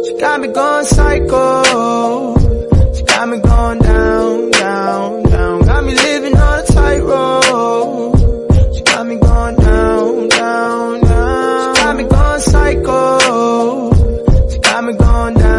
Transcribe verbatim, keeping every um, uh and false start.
She got me going psycho. She got me going down, down, down. Got me living on a tightrope. She got me going down, down, down. She got me going psycho. She got me going down.